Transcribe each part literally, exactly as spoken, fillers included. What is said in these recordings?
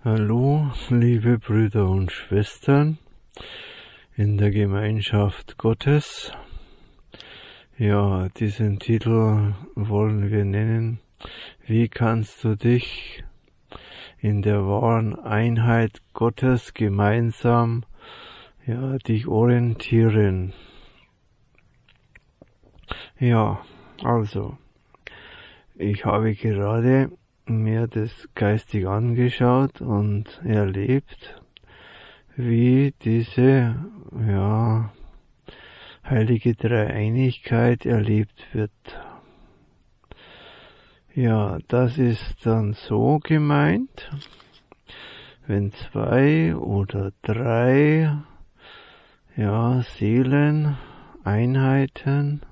Hallo, liebe Brüder und Schwestern in der Gemeinschaft Gottes. Ja, diesen Titel wollen wir nennen: Wie kannst du dich in der wahren Einheit Gottes gemeinsam, ja, dich orientieren? Ja, also, ich habe gerade mir das geistig angeschaut und erlebt, wie diese, ja, heilige Dreieinigkeit erlebt wird. Ja, das ist dann so gemeint, wenn zwei oder drei, ja, Seelen, Einheiten,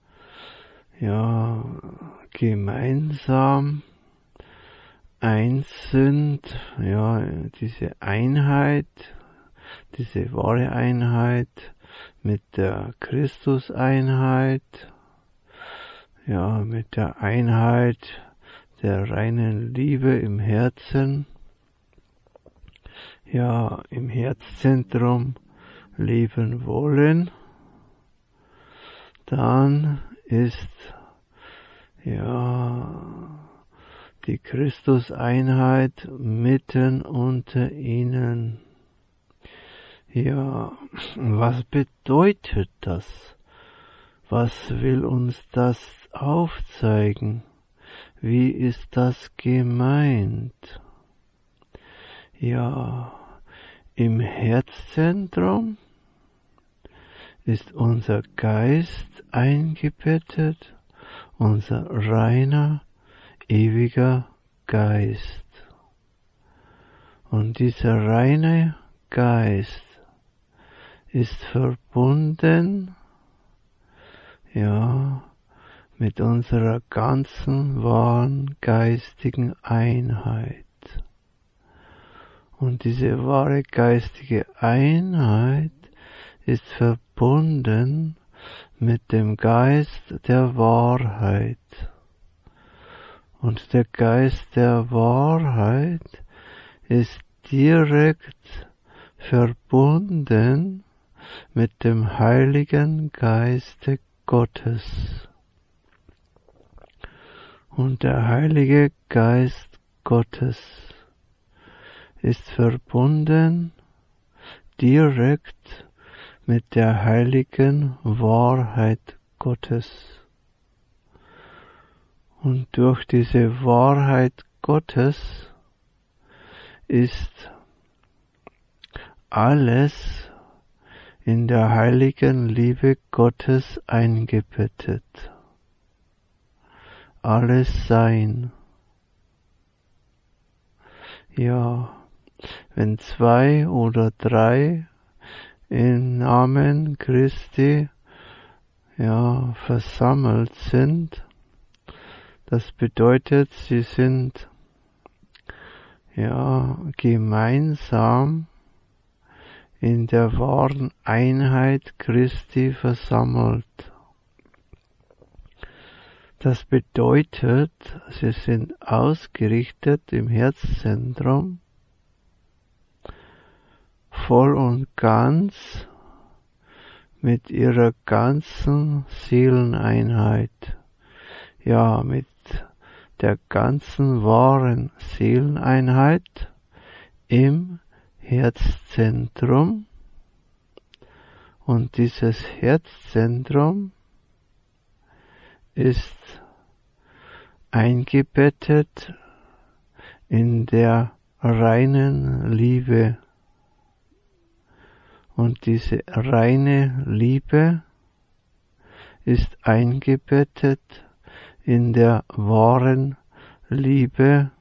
ja, gemeinsam eins sind, ja, diese Einheit, diese wahre Einheit mit der Christuseinheit, ja, mit der Einheit der reinen Liebe im Herzen, ja, im Herzzentrum leben wollen, dann ist, ja, die Christuseinheit mitten unter ihnen. Ja, was bedeutet das? Was will uns das aufzeigen? Wie ist das gemeint? Ja, im Herzzentrum ist unser Geist eingebettet, unser reiner, ewiger Geist. Und dieser reine Geist ist verbunden, ja, mit unserer ganzen wahren geistigen Einheit. Und diese wahre geistige Einheit ist verbunden mit dem Geist der Wahrheit. Und der Geist der Wahrheit ist direkt verbunden mit dem Heiligen Geiste Gottes. Und der Heilige Geist Gottes ist verbunden direkt mit der heiligen Wahrheit Gottes. Und durch diese Wahrheit Gottes ist alles in der heiligen Liebe Gottes eingebettet. Alles Sein. Ja, wenn zwei oder drei im Namen Christi, ja, versammelt sind, das bedeutet, sie sind, ja, gemeinsam in der wahren Einheit Christi versammelt. Das bedeutet, sie sind ausgerichtet im Herzzentrum, voll und ganz mit ihrer ganzen Seeleneinheit, ja, mit der ganzen wahren Seeleneinheit im Herzzentrum. Und dieses Herzzentrum ist eingebettet in der reinen Liebe. Und diese reine Liebe ist eingebettet in der wahren Liebe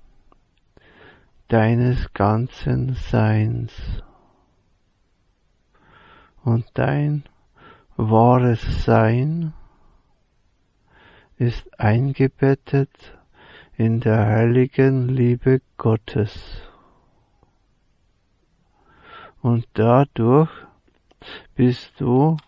deines ganzen Seins. Und dein wahres Sein ist eingebettet in der heiligen Liebe Gottes. Und dadurch bist du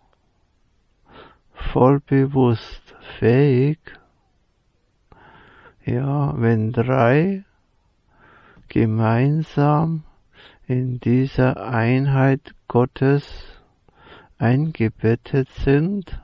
voll bewusst fähig, ja, wenn drei gemeinsam in dieser Einheit Gottes eingebettet sind,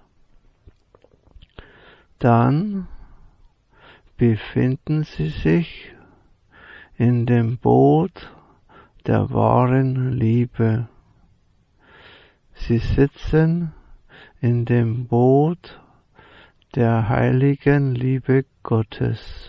dann befinden sie sich in dem Boot der wahren Liebe. Sie sitzen in dem Boot der heiligen Liebe Gottes.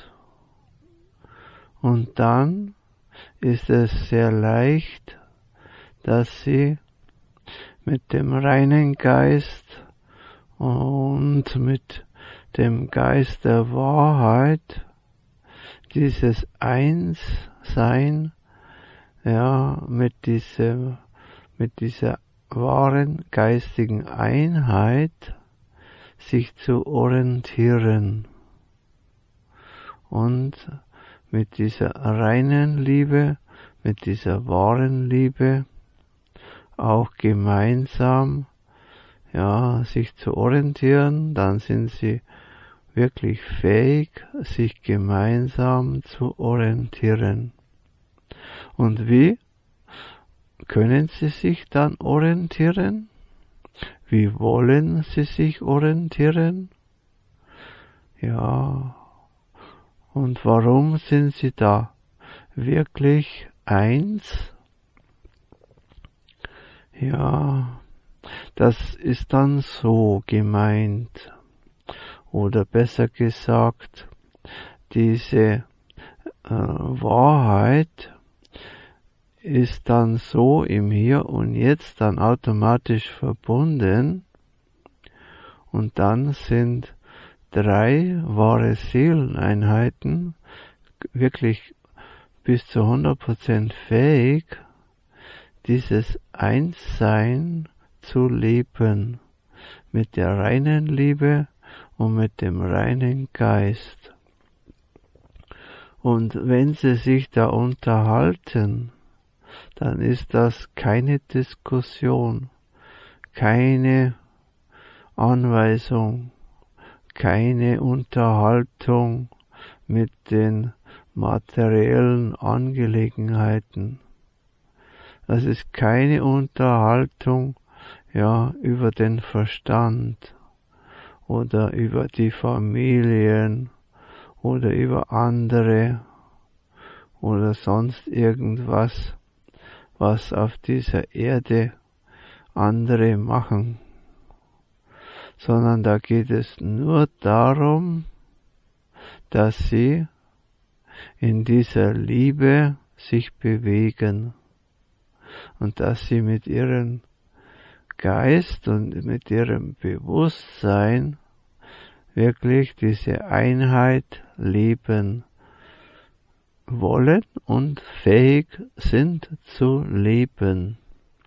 Und dann ist es sehr leicht, dass sie mit dem reinen Geist und mit dem Geist der Wahrheit dieses Einssein, ja, mit diesem, mit dieser wahren geistigen Einheit sich zu orientieren und mit dieser reinen Liebe, mit dieser wahren Liebe auch gemeinsam, ja, sich zu orientieren, dann sind sie wirklich fähig, sich gemeinsam zu orientieren. Und wie können sie sich dann orientieren? Wie wollen sie sich orientieren? Ja, und warum sind sie da wirklich eins? Ja, das ist dann so gemeint. Oder besser gesagt, diese äh, Wahrheit ist dann so im Hier und Jetzt dann automatisch verbunden und dann sind drei wahre Seeleneinheiten wirklich bis zu hundert Prozent fähig, dieses Einssein zu leben mit der reinen Liebe und mit dem reinen Geist. Und wenn sie sich da unterhalten, dann ist das keine Diskussion, keine Anweisung, keine Unterhaltung mit den materiellen Angelegenheiten. Das ist keine Unterhaltung, ja, über den Verstand oder über die Familien oder über andere oder sonst irgendwas, was auf dieser Erde andere machen, sondern da geht es nur darum, dass sie in dieser Liebe sich bewegen und dass sie mit ihrem Geist und mit ihrem Bewusstsein wirklich diese Einheit leben wollen und fähig sind zu leben.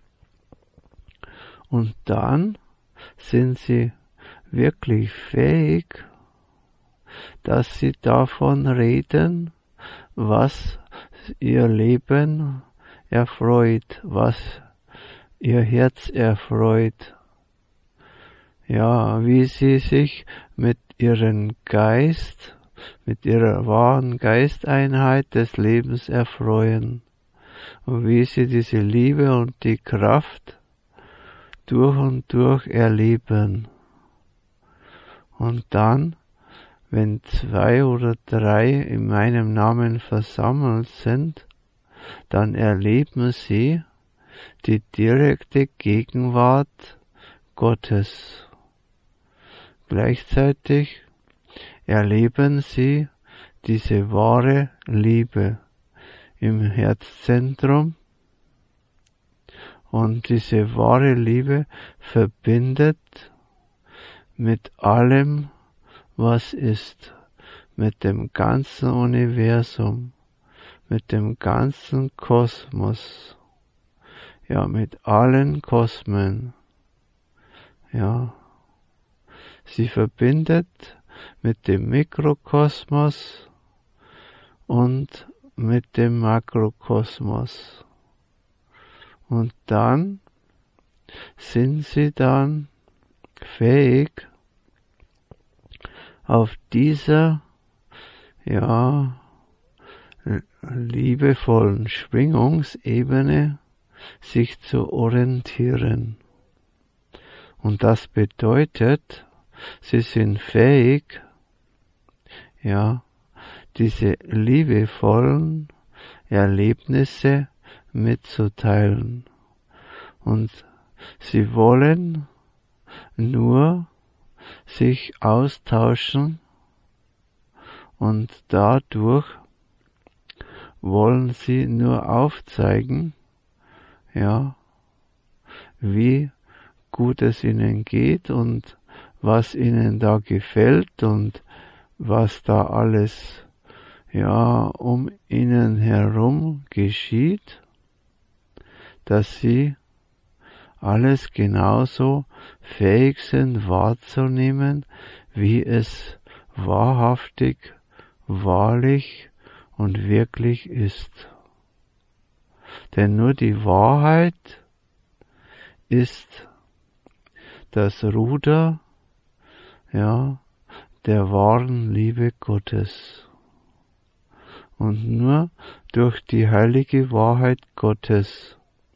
Und dann sind sie wirklich fähig, dass sie davon reden, was ihr Leben erfreut, was ihr Herz erfreut. Ja, wie sie sich mit ihrem Geist, mit ihrer wahren Geisteinheit des Lebens erfreuen und wie sie diese Liebe und die Kraft durch und durch erleben. Und dann, wenn zwei oder drei in meinem Namen versammelt sind, dann erleben sie die direkte Gegenwart Gottes. Gleichzeitig erleben sie diese wahre Liebe im Herzzentrum und diese wahre Liebe verbindet mit allem, was ist, mit dem ganzen Universum, mit dem ganzen Kosmos, ja, mit allen Kosmen, ja. Sie verbindet mit dem Mikrokosmos und mit dem Makrokosmos. Und dann sind sie dann fähig, auf dieser, ja, liebevollen Schwingungsebene sich zu orientieren. Und das bedeutet, sie sind fähig, ja, diese liebevollen Erlebnisse mitzuteilen. Und sie wollen nur sich austauschen und dadurch wollen sie nur aufzeigen, ja, wie gut es ihnen geht und was ihnen da gefällt und was da alles, ja, um ihnen herum geschieht, dass sie alles genauso fähig sind wahrzunehmen, wie es wahrhaftig, wahrlich und wirklich ist. Denn nur die Wahrheit ist das Ruder, ja, der wahren Liebe Gottes. Und nur durch die heilige Wahrheit Gottes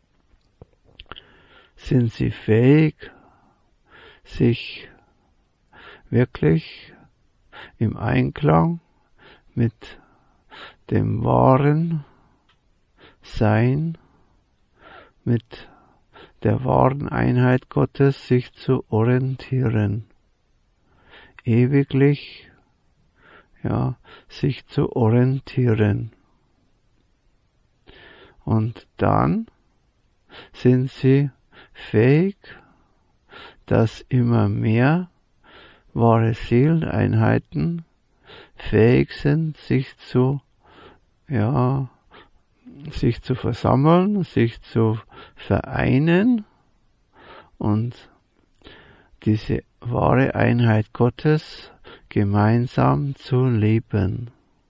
sind sie fähig, sich wirklich im Einklang mit dem wahren Sein, mit der wahren Einheit Gottes sich zu orientieren, ewiglich, ja, sich zu orientieren. Und dann sind sie fähig, dass immer mehr wahre Seeleneinheiten fähig sind, sich zu, ja, sich zu versammeln, sich zu vereinen und diese wahre Einheit Gottes gemeinsam zu leben.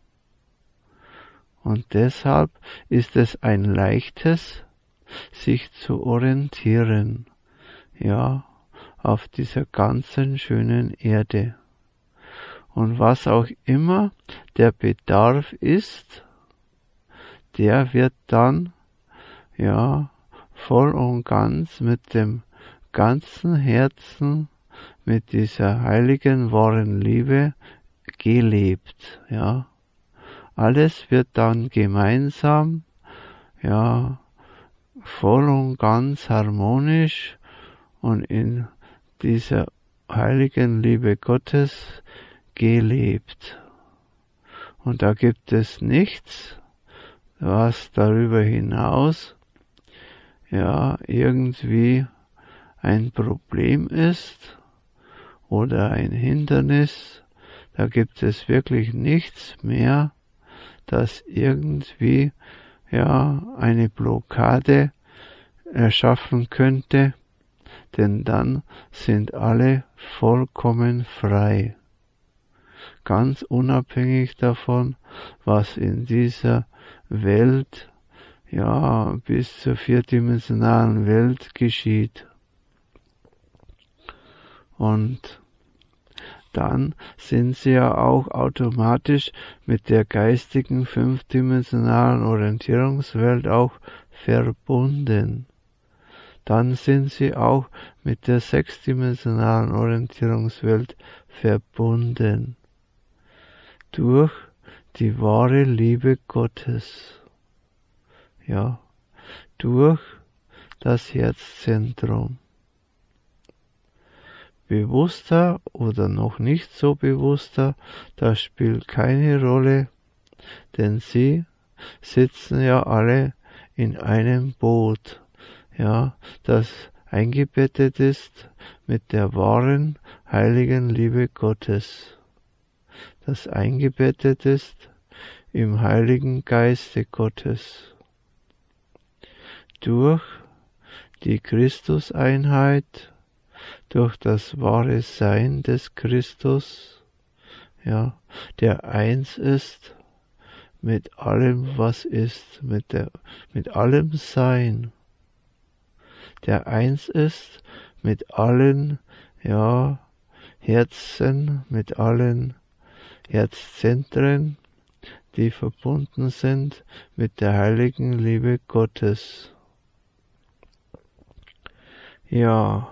Und deshalb ist es ein leichtes, sich zu orientieren, ja, auf dieser ganzen schönen Erde. Und was auch immer der Bedarf ist, der wird dann, ja, voll und ganz mit dem ganzen Herzen, mit dieser heiligen, wahren Liebe gelebt, ja. Alles wird dann gemeinsam, ja, voll und ganz harmonisch und in dieser heiligen Liebe Gottes gelebt. Und da gibt es nichts, was darüber hinaus, ja, irgendwie ein Problem ist oder ein Hindernis. Da gibt es wirklich nichts mehr, das irgendwie, ja, eine Blockade erschaffen könnte, denn dann sind alle vollkommen frei. Ganz unabhängig davon, was in dieser Welt, ja, bis zur vierdimensionalen Welt geschieht. Und dann sind sie ja auch automatisch mit der geistigen fünfdimensionalen Orientierungswelt auch verbunden. Dann sind sie auch mit der sechsdimensionalen Orientierungswelt verbunden. Durch die wahre Liebe Gottes. Ja, durch das Herzzentrum. Bewusster oder noch nicht so bewusster, das spielt keine Rolle, denn sie sitzen ja alle in einem Boot, ja, das eingebettet ist mit der wahren, heiligen Liebe Gottes, das eingebettet ist im Heiligen Geiste Gottes. Durch die Christuseinheit, durch das wahre Sein des Christus, ja, der eins ist mit allem, was ist, mit der, mit allem Sein, der eins ist mit allen, ja, Herzen, mit allen Herzzentren, die verbunden sind mit der heiligen Liebe Gottes. Ja,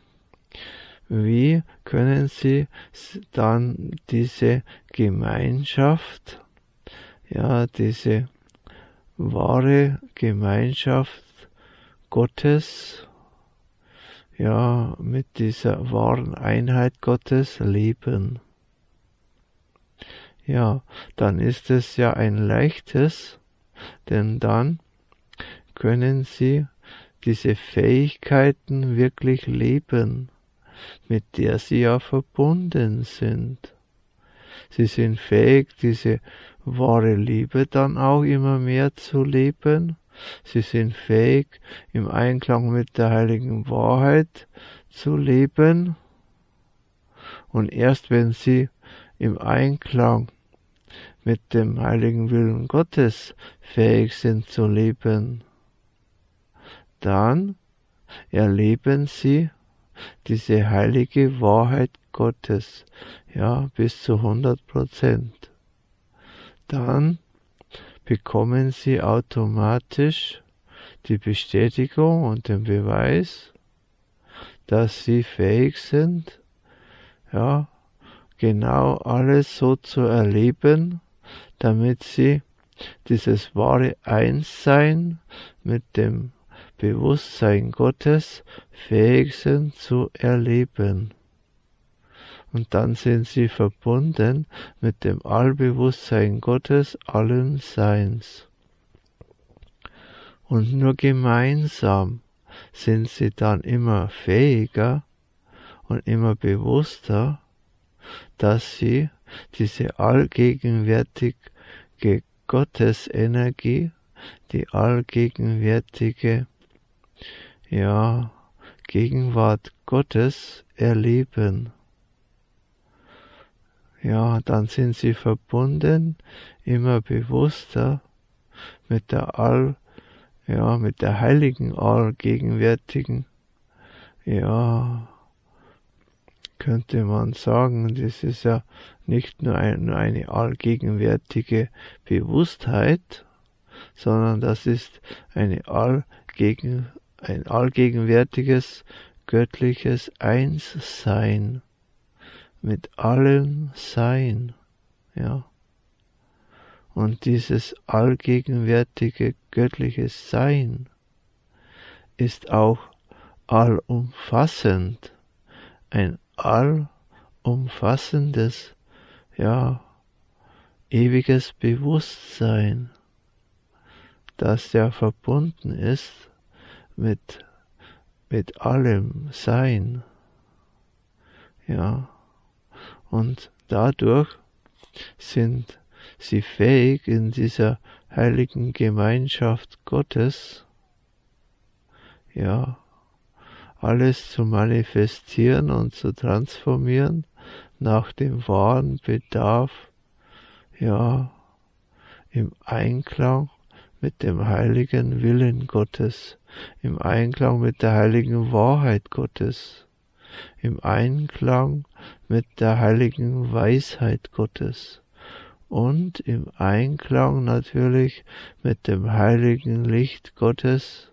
wie können Sie dann diese Gemeinschaft, ja, diese wahre Gemeinschaft Gottes, ja, mit dieser wahren Einheit Gottes leben? Ja, dann ist es ja ein leichtes, denn dann können Sie diese Fähigkeiten wirklich leben, mit der Sie ja verbunden sind. Sie sind fähig, diese wahre Liebe dann auch immer mehr zu leben. Sie sind fähig, im Einklang mit der heiligen Wahrheit zu leben. Und erst wenn Sie im Einklang mit dem heiligen Willen Gottes fähig sind zu leben, dann erleben Sie diese heilige Wahrheit Gottes, ja, bis zu hundert Prozent. Dann bekommen Sie automatisch die Bestätigung und den Beweis, dass Sie fähig sind, ja, genau alles so zu erleben, damit Sie dieses wahre Einssein mit dem Bewusstsein Gottes fähig sind zu erleben. Und dann sind Sie verbunden mit dem Allbewusstsein Gottes allen Seins. Und nur gemeinsam sind Sie dann immer fähiger und immer bewusster, dass Sie diese allgegenwärtige Gottesenergie, die allgegenwärtige, ja, Gegenwart Gottes erleben. Ja, dann sind Sie verbunden, immer bewusster mit der all, ja, mit der heiligen, allgegenwärtigen, ja, könnte man sagen, das ist ja nicht nur, ein, nur eine allgegenwärtige Bewusstheit, sondern das ist eine allgegen, ein allgegenwärtiges göttliches Einssein mit allem Sein, ja. Und dieses allgegenwärtige göttliche Sein ist auch allumfassend, ein allumfassendes, ja, ewiges Bewusstsein, das ja verbunden ist mit, mit allem Sein, ja. Und dadurch sind Sie fähig, in dieser heiligen Gemeinschaft Gottes, ja, alles zu manifestieren und zu transformieren nach dem wahren Bedarf, ja, im Einklang mit dem heiligen Willen Gottes, im Einklang mit der heiligen Wahrheit Gottes, im Einklang mit der heiligen Weisheit Gottes und im Einklang natürlich mit dem heiligen Licht Gottes,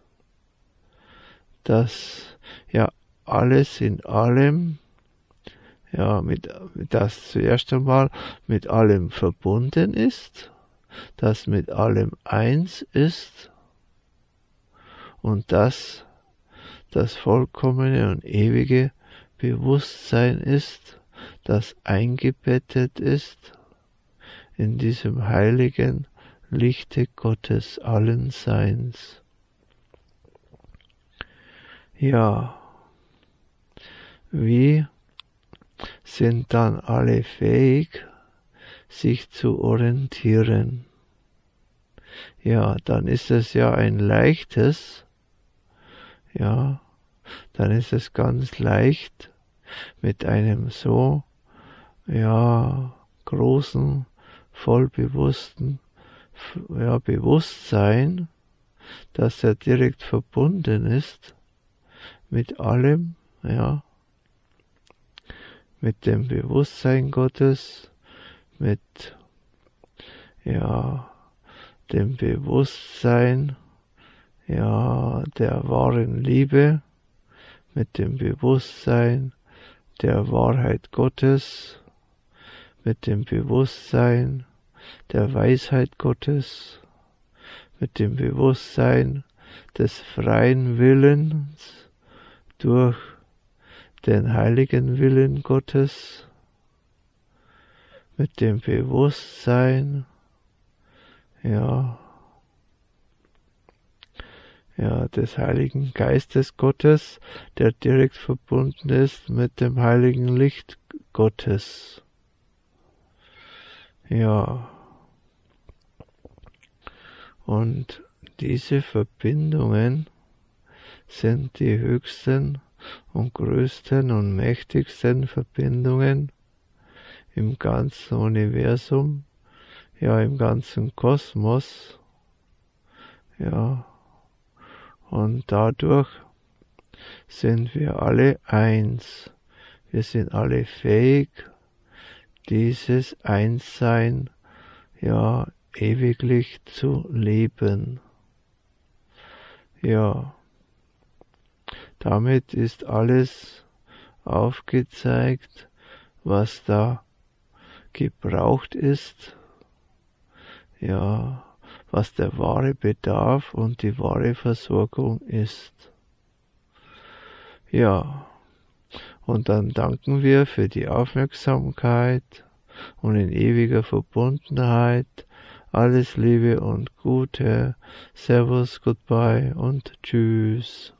das ja alles in allem, ja, mit, das zuerst einmal mit allem verbunden ist, das mit allem eins ist und das das vollkommene und ewige Bewusstsein ist, das eingebettet ist in diesem heiligen Lichte Gottes allen Seins. Ja, wie sind dann alle fähig, sich zu orientieren? Ja, dann ist es ja ein leichtes, ja, dann ist es ganz leicht, mit einem so, ja, großen, vollbewussten, ja, Bewusstsein, dass er direkt verbunden ist mit allem, ja, mit dem Bewusstsein Gottes, mit, ja, dem Bewusstsein, ja, der wahren Liebe, mit dem Bewusstsein der Wahrheit Gottes, mit dem Bewusstsein der Weisheit Gottes, mit dem Bewusstsein des freien Willens durch den heiligen Willen Gottes, mit dem Bewusstsein, ja, ja, des Heiligen Geistes Gottes, der direkt verbunden ist mit dem heiligen Licht Gottes. Ja. Und diese Verbindungen sind die höchsten und größten und mächtigsten Verbindungen im ganzen Universum, ja, im ganzen Kosmos, ja, und dadurch sind wir alle eins. Wir sind alle fähig, dieses Einssein, ja, ewiglich zu leben. Ja, damit ist alles aufgezeigt, was da gebraucht ist, ja, was der wahre Bedarf und die wahre Versorgung ist. Ja, und dann danken wir für die Aufmerksamkeit und in ewiger Verbundenheit. Alles Liebe und Gute. Servus, Goodbye und Tschüss.